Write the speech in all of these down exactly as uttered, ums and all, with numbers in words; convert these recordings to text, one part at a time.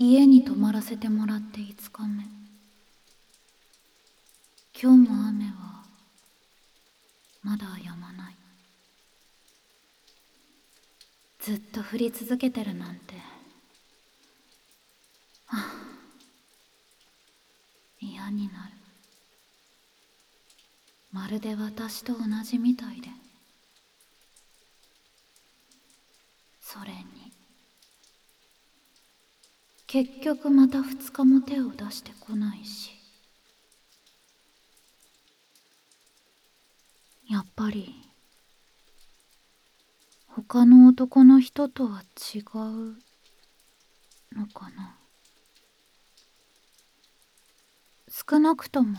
家に泊まらせてもらっていつかめ。今日も雨はまだ止まない。ずっと降り続けてるなんて、はあ、嫌になる。まるで私と同じみたいで。それに結局また二日も手を出してこないし。やっぱり他の男の人とは違うのかな。少なくとも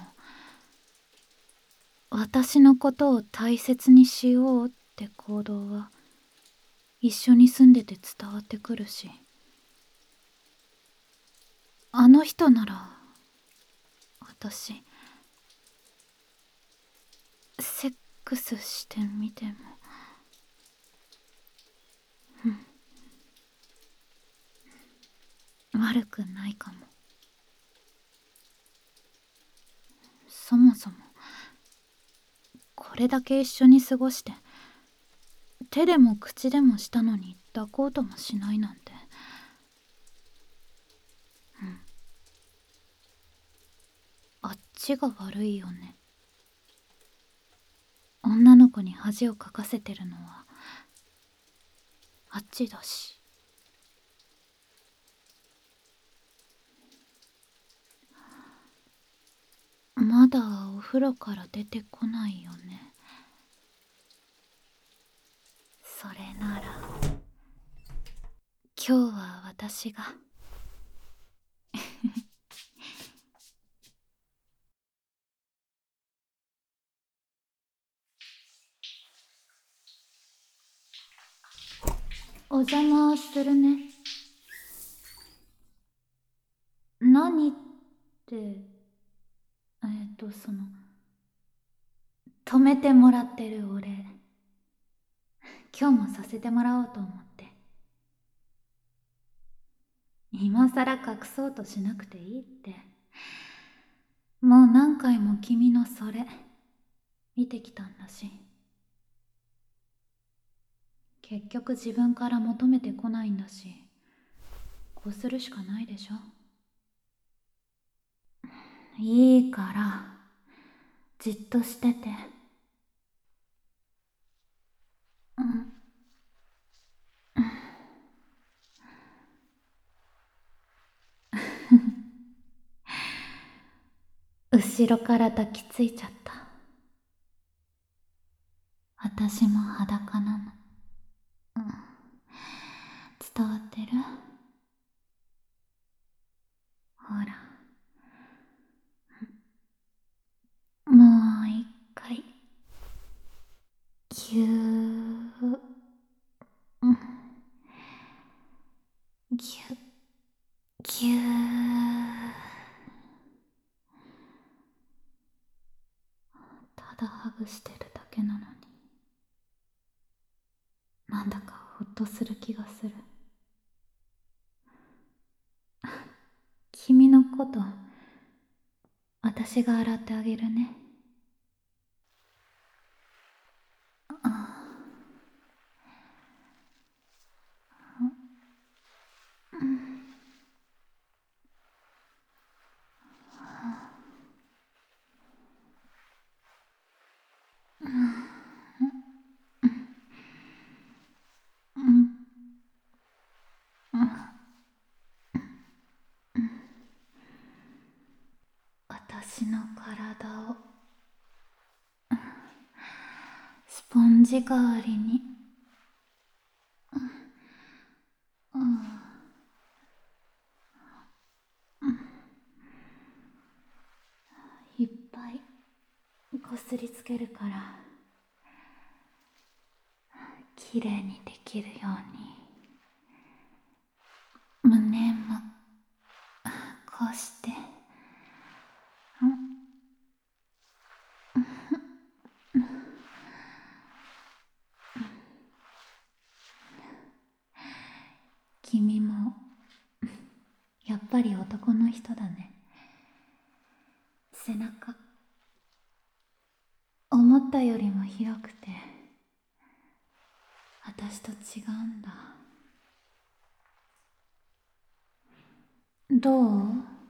私のことを大切にしようって行動は一緒に住んでて伝わってくるし、あの人なら私セックスしてみても、うん、悪くないかも。そもそもこれだけ一緒に過ごして手でも口でもしたのに抱こうともしないなんて、うん、あっちが悪いよね。女の子に恥をかかせてるのはあっちだし。まだお風呂から出てこないよね。それなら今日は私がお邪魔するね。何って、えっとその止めてもらってるお礼、今日もさせてもらおうと思って。今さら隠そうとしなくていいって。もう何回も君のそれ見てきたんだし。結局自分から求めてこないんだし、こうするしかないでしょ。いいからじっとしてて。うん、後ろから抱きついちゃった。私も裸なの。うん、伝わってる？ほら、もう一回ぎゅー、うん、ぎゅぎゅー。ただハグしてるだけなのに、なんだかほっとする気がする。君のこと私が洗ってあげるね。あ、うん、うん、うん、私の体をスポンジ代わりに、うん、いっぱいこすりつけるからきれいにできるように。胸もこうして、うん、君もやっぱり男の人だね。背中思ったよりも広くて私と違うんだ。どう？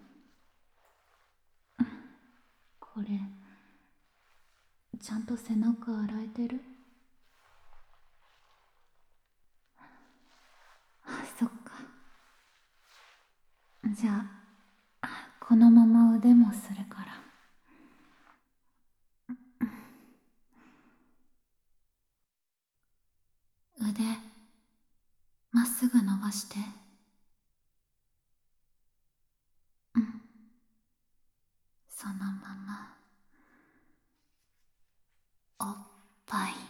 これちゃんと背中洗えてる？あ、そっか。じゃあこのまま腕もするから。腕まっすぐ伸ばして。うん、そのままおっぱい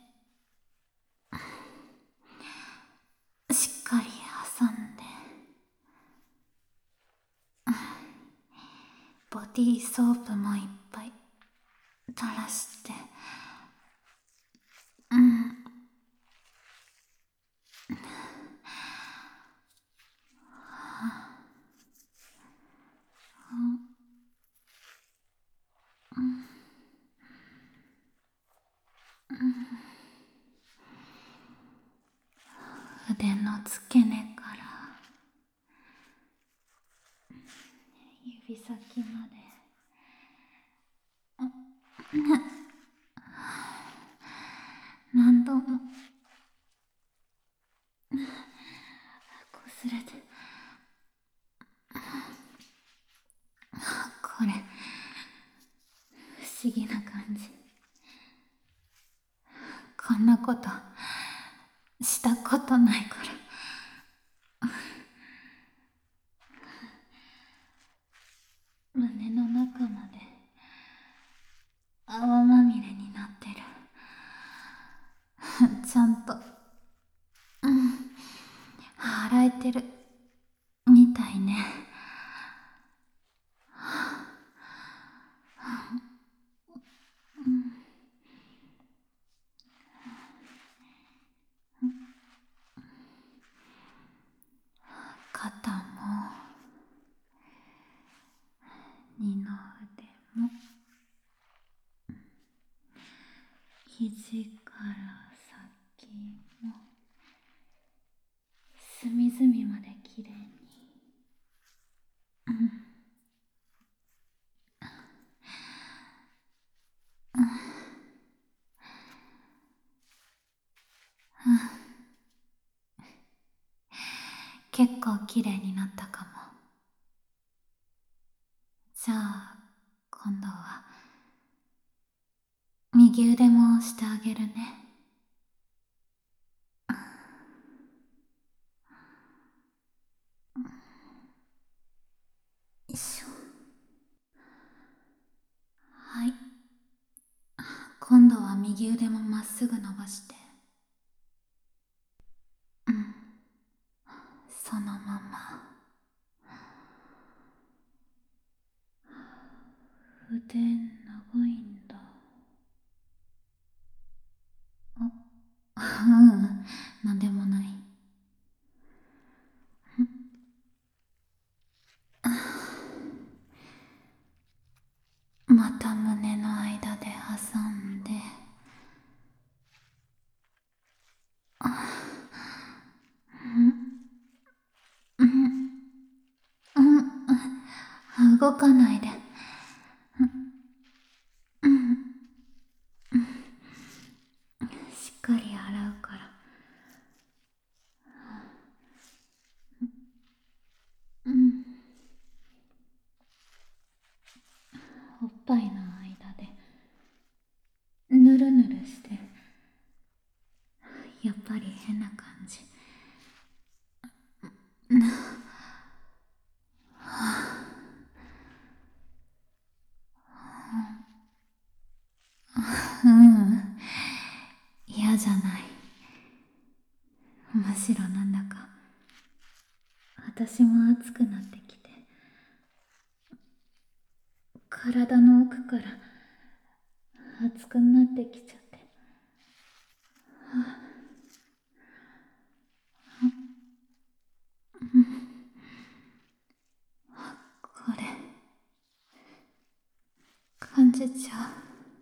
でしっかり挟んで、ボディーソープもいっぱい垂らして。うん、腕の付け根から指先まで。何度もこすれて。これ不思議な感じ。こんなことしたことないから。胸の中まで泡まみれになってる。ちゃんと、うん、洗えてるみたいね。肩も二の腕も肘から先も隅々まできれいに。結構きれいになったかも。じゃあ今度は右腕もしてあげるね。よいしょ。はい、今度は右腕もまっすぐ伸ばして。うん、そのまま。腕長いんだ。あ、うん、なんでもない。また胸の間で挟んで。動かないで。しっかり洗うから。うん、おっぱいの間でぬるぬるして。やっぱり変な感じ。うん、嫌じゃない。むしろなんだか私も熱くなってきて、体の奥から熱くなってきちゃって。 じちゃ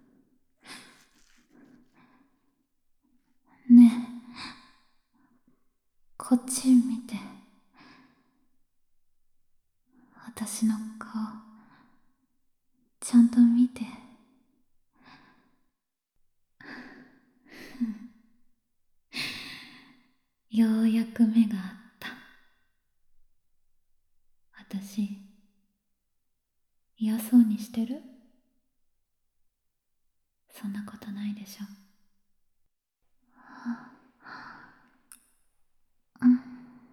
う。ねえ、こっち見て。私の顔ちゃんと見て。ようやく目があった。私嫌そうにしてる？そんなことないでしょ。うん。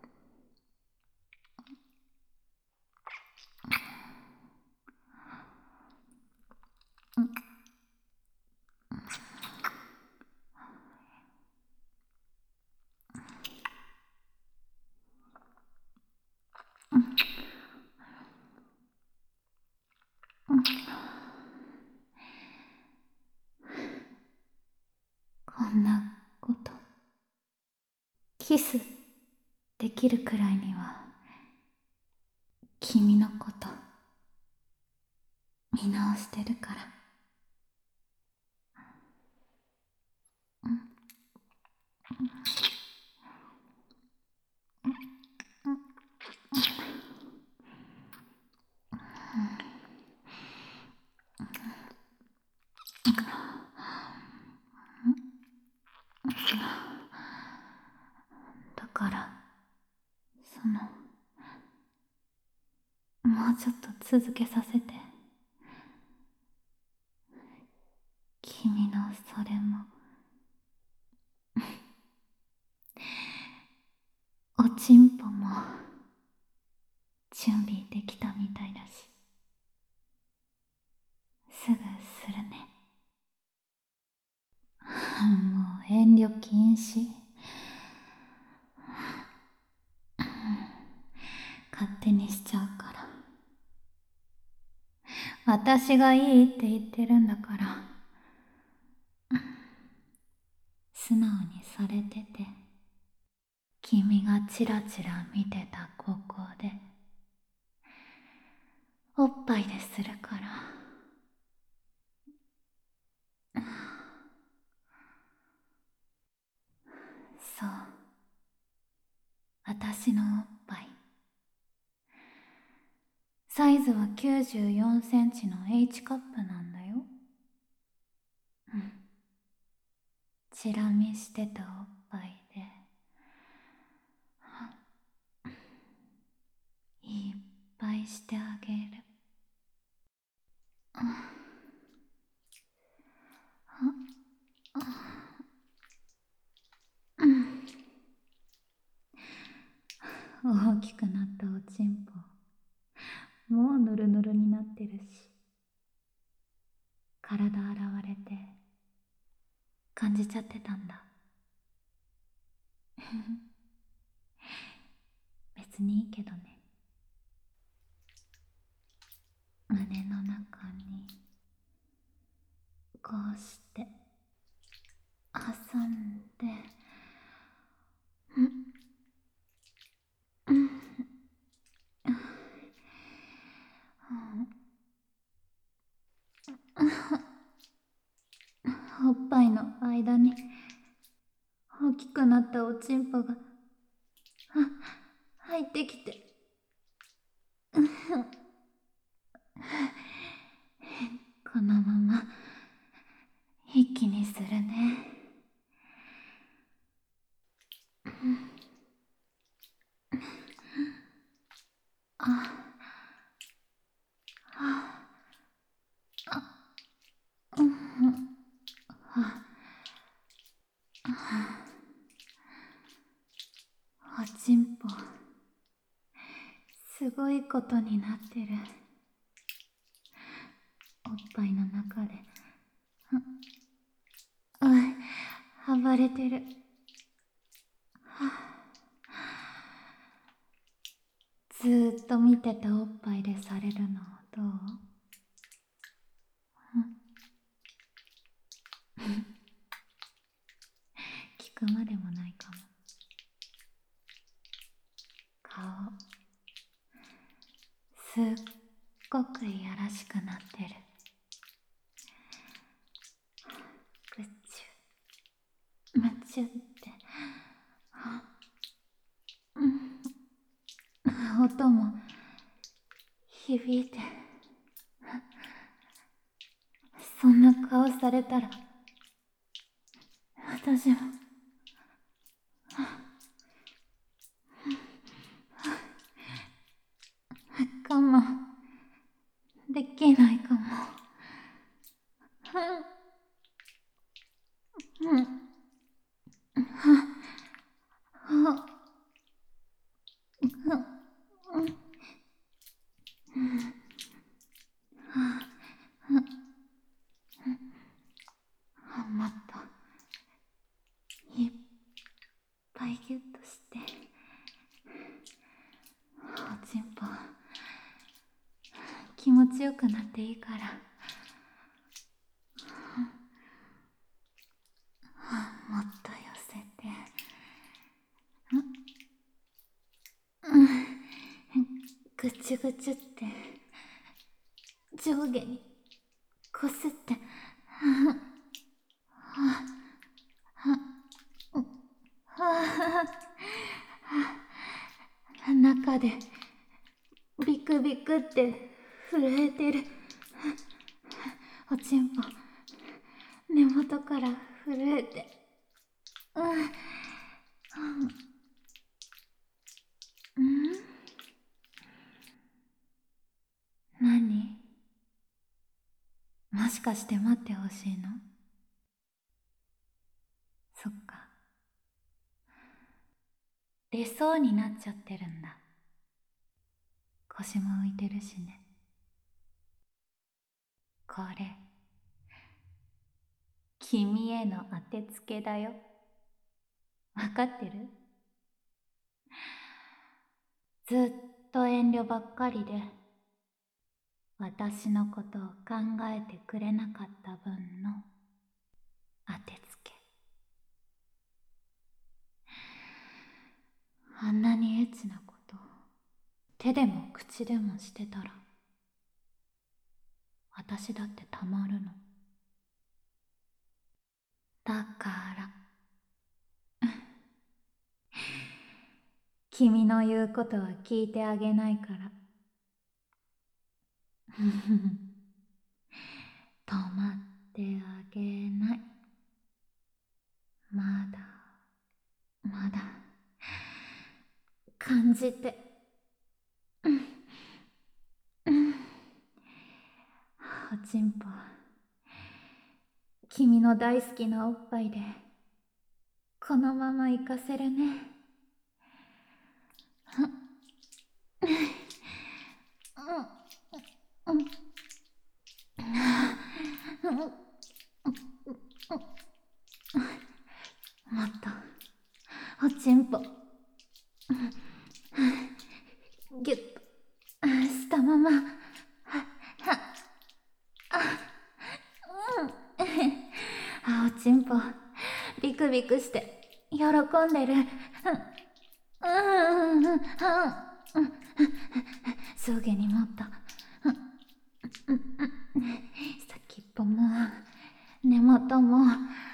こんなことキスできるくらいには君のこと見直してるから。だからそのもうちょっと続けさせて。君のそれもおちんぽも準備できたみたいだし、すぐするね。もう遠慮禁止。勝手にしちゃうから。私がいいって言ってるんだから。素直にされてて。君がチラチラ見てた高校でおっぱいでするから。そう、私のおっぱいサイズはきゅうじゅうよんセンチの H カップなんだよ。うん。チラ見してたおっぱいでいっぱいしてあげる。大きくなったおちんぽもうぬるぬるになってるし、体洗われて感じちゃってたんだ。別にいいけどね。胸の中にこうして挟んで、おっぱいの間に大きくなったおちんぽが入ってきて、このまま一気にするね。あおちんぽすごいことになってる。おっぱいの中であ暴れてる。ずーっと見てたおっぱいでされるのどう？聞くまでもないかも。顔すっごくいやらしくなってる。 夢中って音も響いて、そんな顔されたら私も我慢できないかも。うん。もっといっぱいギュッとしておちんぽ気持ちよくなっていいから。もっと寄せて、ぐちゅぐちゅって上下にこすって、中でビクビクって震えてるおちんぽ、根元から震えて、うんうん何？もしかして待ってほしいの？そっか、出そうになっちゃってるんだ。腰も浮いてるしね。これ君への当てつけだよ。わかってる？ずっと遠慮ばっかりで私のことを考えてくれなかった分の当てつけ。あんなにエッチなこと手でも口でもしてたら私だってたまるの。だから君の言うことは聞いてあげないから止まってあげない。まだまだ感じて、おちんぽ君の大好きなおっぱいでこのまま行かせるね。もっとおちんぽギュッとしたまま、あおちんぽビクビクして喜んでる。上下にもっと先っぽも根元も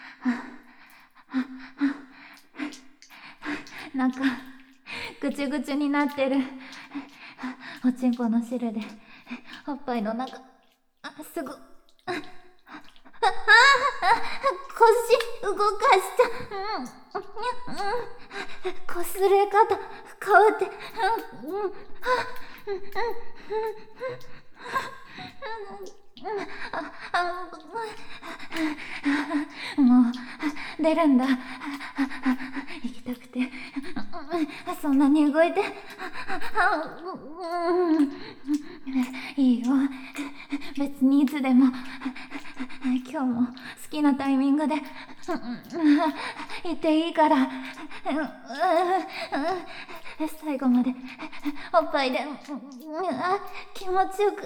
なんかぐちゅぐちゅになってる。おちんぽの汁でおっぱいの中すぐ腰動かしちゃう。こすれ方変わって、もう出るんだ。行きたくてそんなに動いていいよ、別にいつでも今日も好きなタイミングで言っていいから最後までおっぱいで気持ちよくなって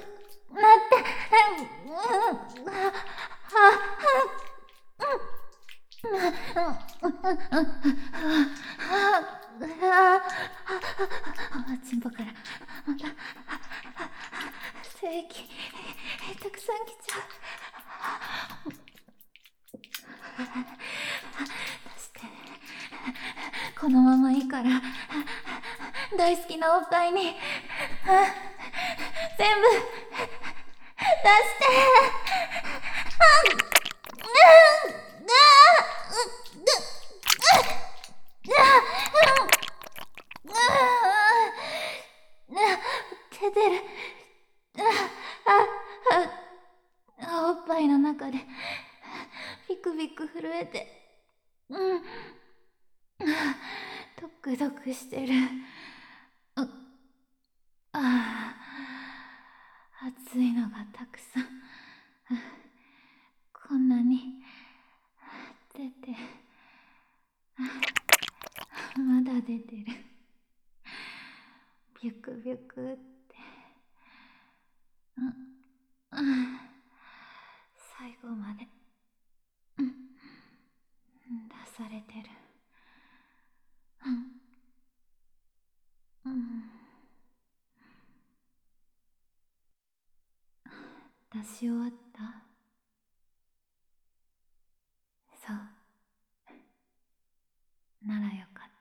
チンポからまた精液たくさん来ちゃう。出しこのままいいから大好きなおっぱいに全部出して出てる。おっぱいの中でビクビク震えて、うんドクドクしてる。ああ熱いのがたくさんこんなに出て、まだ出てる。ビュクビュクって、うん、最後まで、うん、出されてる。うん、うん、出し終わった？そうならよかった。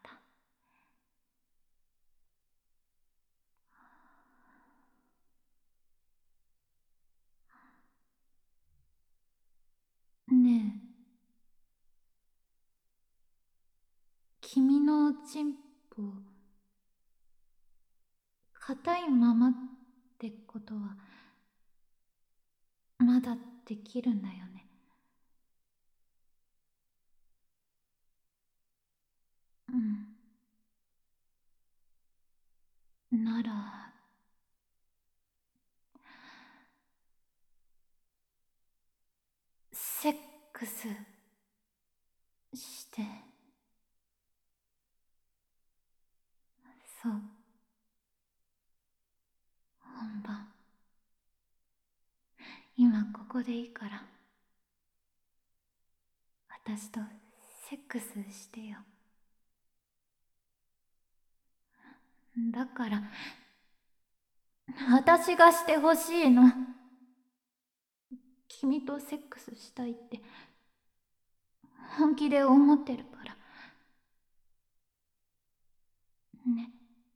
ねえ、君のおちんぽ硬いままってことはまだできるんだよね。うん、ならセックスして。そう、本番今ここでいいから私とセックスしてよ。だから私がしてほしいの。君とセックスしたいって本気で思ってるからね。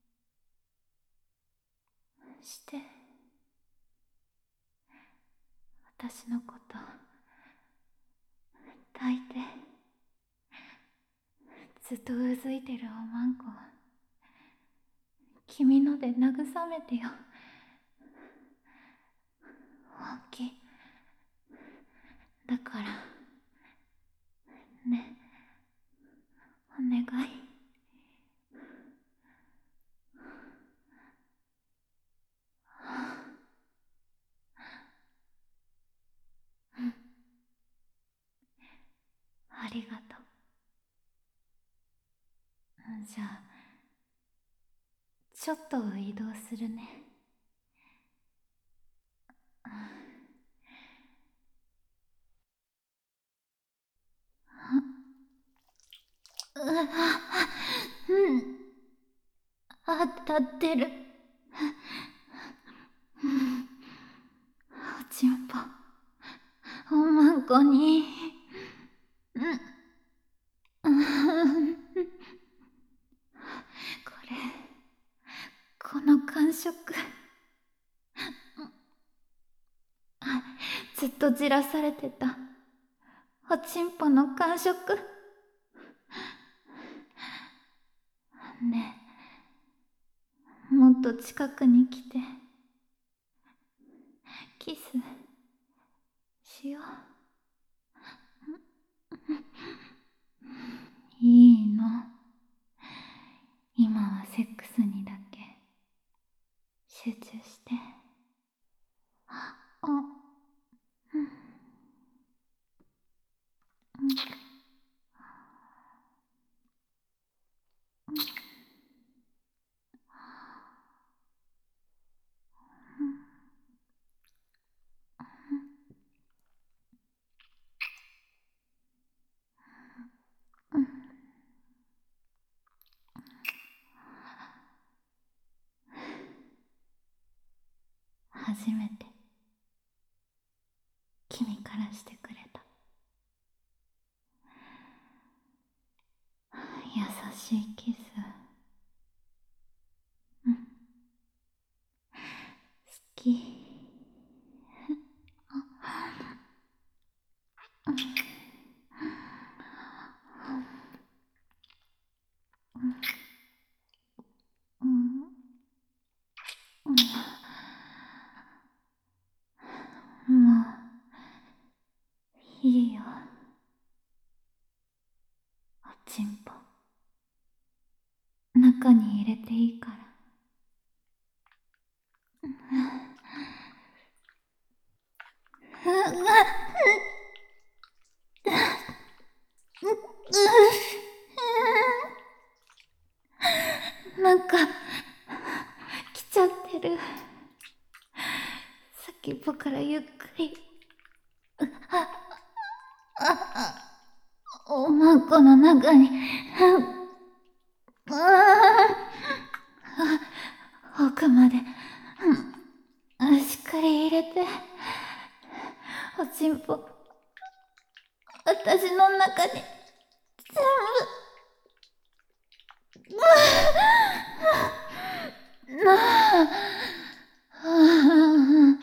して私のこと抱いて。ずっとうずいてるおまんこ君ので慰めてよ。本気だからね、お願い。ありがとう。じゃあちょっと移動するね。うわ、うん、当たってる。おちんぽおまんこに、うん、これこの感触ずっとじらされてたおちんぽの感触ねえ、もっと近くに来てキスしよう。いいの、今はセックスにだけ集中して。あ、うん、初めて君からしてくれた。 優しいキス。うん、好き。うん、うん、もういいよ、おちんぽ。中に入れていいから。なんか来ちゃってる。先っぽからゆっくり。おまんこの中に奥までしっかり入れて、おちんぽ私の中に全部なあ。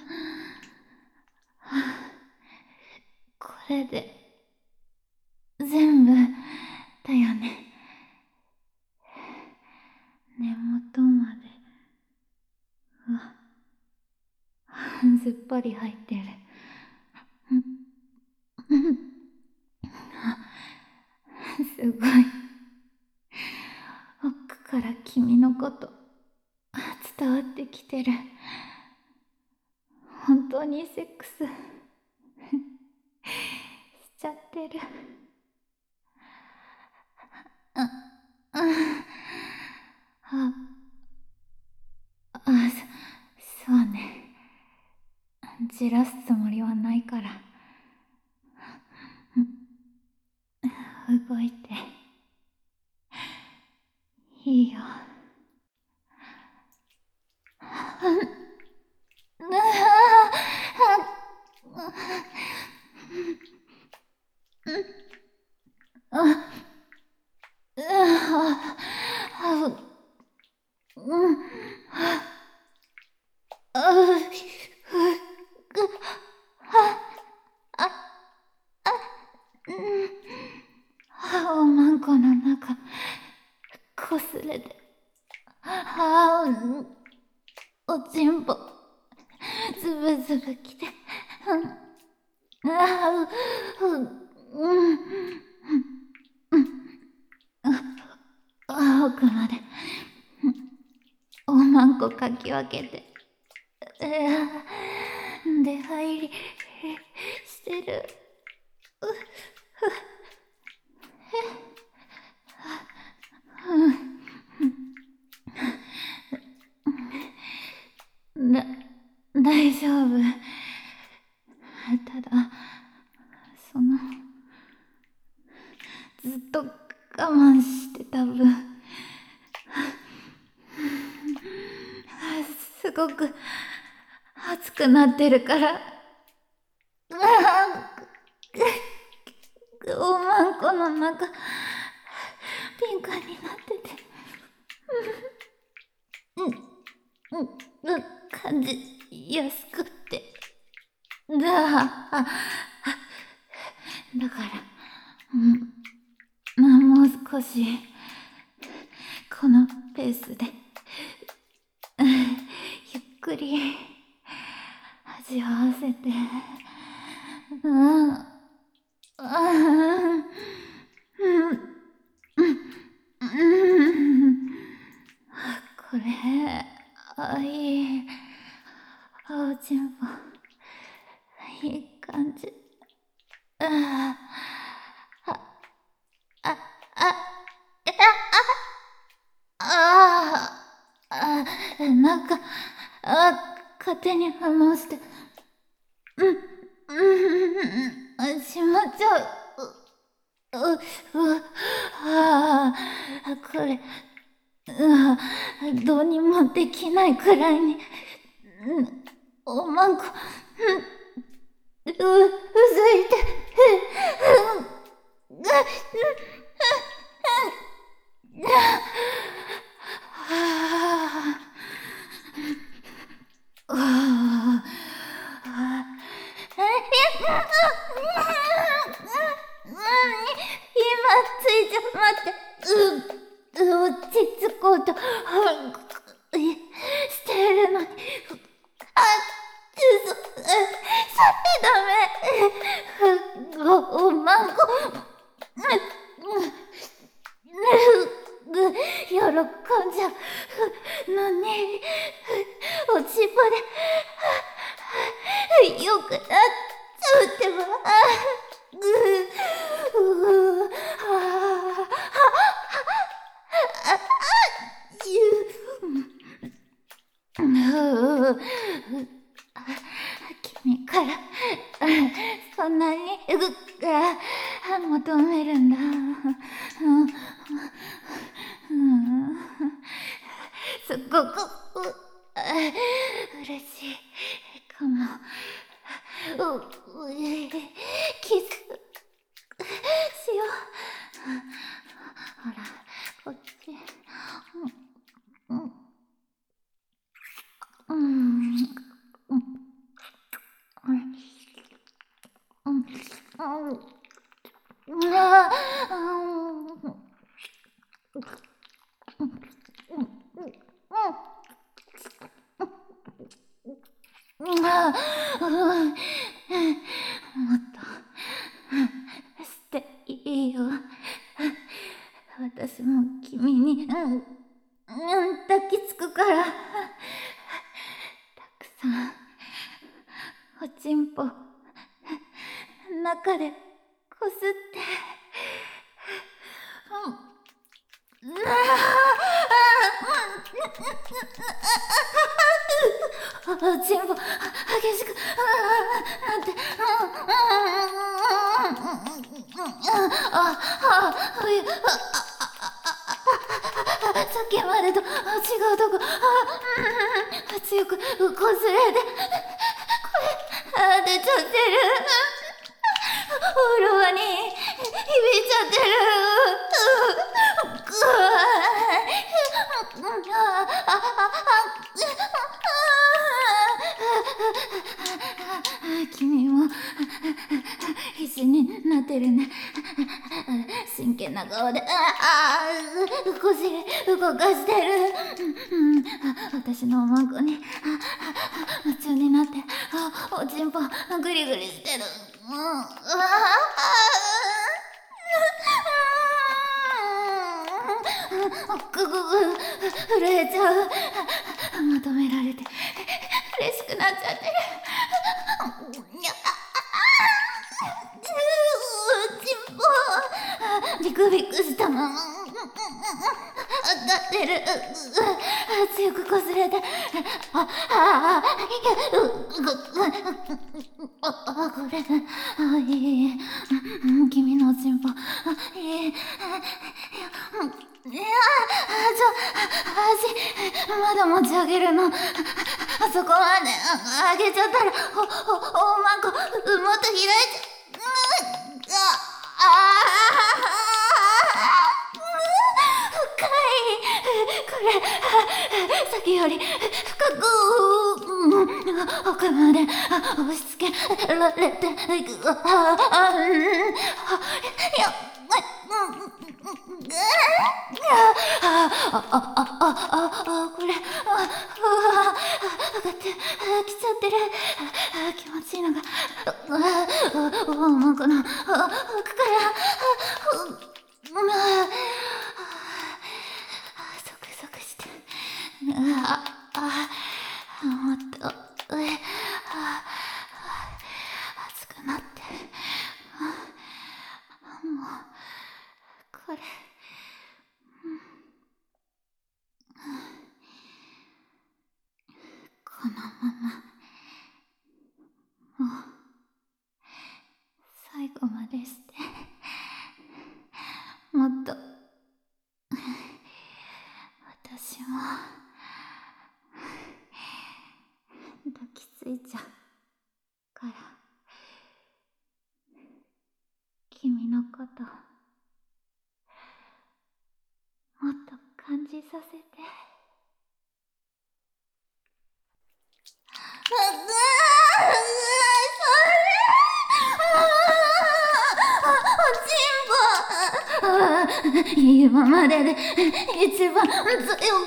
これで全部だよね。根元までうわずっぱり入ってる。すごい。奥から君のこと伝わってきてる。本当にセックスしちゃってる。あ、あ、あ、あ、そ、そうね。じらすつもりはないから。動いていいよ。おまんこの中こすれて、ああ、おちんぽズブズブきて、ああ、うん、奥までおまんこかき分けて、出入りしてる。だ、大丈夫。ただ、その、ずっと我慢してた分、すごく熱くなってるから、おまんこの中、ピンクになってて、うん、うん、感じやすくって。だ、だから、うん、まあもう少し、このペースで、ゆっくり味わわせて、うん、うん、うん、うん、これ、あ、いい。おちんぽ、いい感じ。ああ、あ、あ、あ、あ、あ、なんか、あ、勝手に反応して、うん、うん、しまっちゃう。う、う、う、ああ、これ、う、どうにもできないくらいに、うん、おまんこ、うん、う、うずいて、うん、うん、 んじゃうのに、落ち葉でよくなっちゃうってば。ぐううああ君からそんなに求めるんだ。すっごく嬉しいかも。キスしよう。ほら、こっち。うんうんうんうんああもっとしていいよ。私も君に、うん、うん、抱きつくから。たくさんおちんぽ中でこすって、うん、ああおちんぽ激しくなって、あさっきまでと違うとこ強くこすれて、これ出ちゃってる。お風呂場に響いちゃってる。君も必死になってるね。真剣な顔でああ腰動かしてる。私の孫に夢中になっておちんぽグリグリしてる。ぐぐぐ震えちゃう。求められて嬉しくなっちゃってる。ビクビクしたまま当たってる。強くこすれて、あああこれあいい。君のおちんぽいい。いやちょ足まだ持ち上げるの。あそこまで上げちゃったらおおおまんこもっと開いちゃう。ああ深い。これさっきより深く奥まで押し付けられていく。ああいやああああこれ上がってきちゃってる。気持ちいいのがおまんこの奥からゾクゾクして、ああもっと上熱くなって、もうこれ、このままもう最後までしてもっと私も抱きついちゃうから、君のこともっと感じさせて。今までで一番強く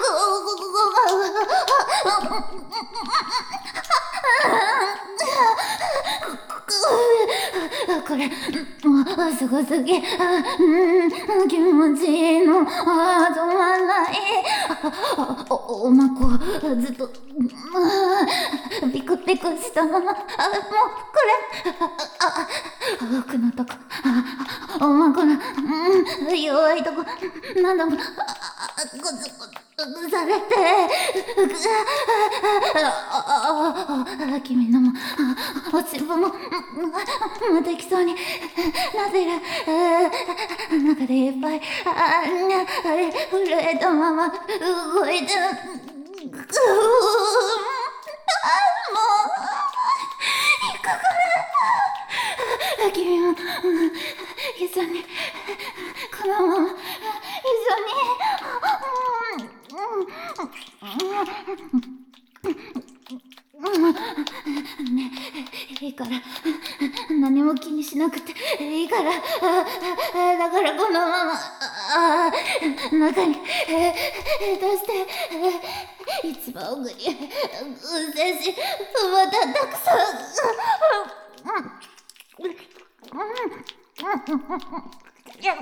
これすごすぎ、気持ちいいの止まんなあお、おまこ、ずっと、ピクピクしたまま、あ、もう、これ、あ、あ、奥のとこ、あ、おまこの、うん、弱いとこ、なんだも、あ、ごずごずされて、あ、君のも、おしっぽも、もうできそうになってる。中でいっぱい、あ、あれ、震えたまま動いてる。うあ、もう、行くから。君も、一緒に、このまま、一緒に、ね、いいから、何も気にしなくていいから、だからこのまま、中に、出して、一番奥に、運転し、またたくさん、いや、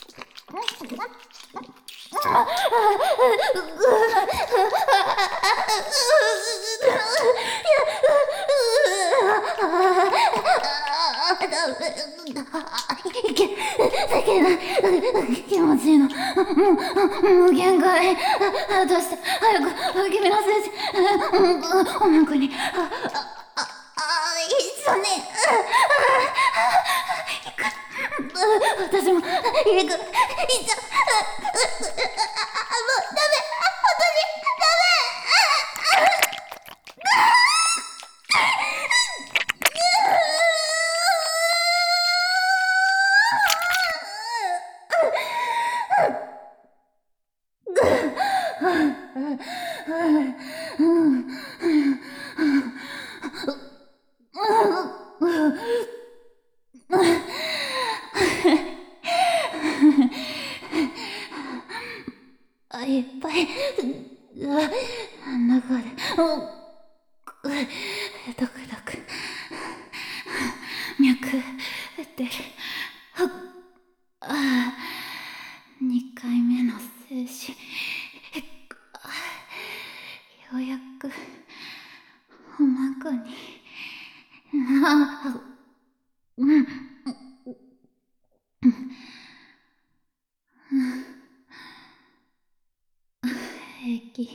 いけ、いけない。気持ちいいの。もう、もう限界。どうして、早く、君の精子、おなかに、あ、あ、あ、一緒に、私も、行く、行っちゃ、もうダメ、本当に、ダメ。いっぱい、中で、ドクドク、脈打ってる。ああ、にかいめの精子。ようやく、おまこに、あ、うん、平気。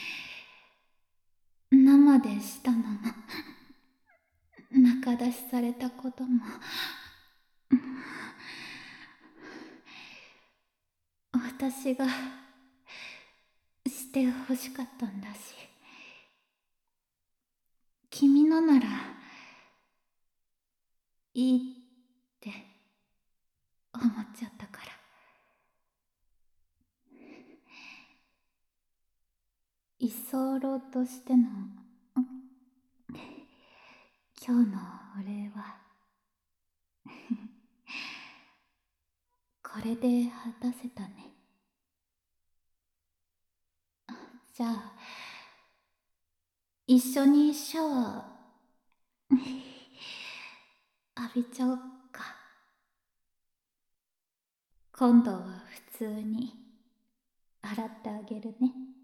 生でしたのも、中出しされたことも、私がしてほしかったんだし、君のならいいって思っちゃったから。居候としての今日のお礼はこれで果たせたね。じゃあ一緒にシャワー浴びちゃおっか。今度は普通に洗ってあげるね。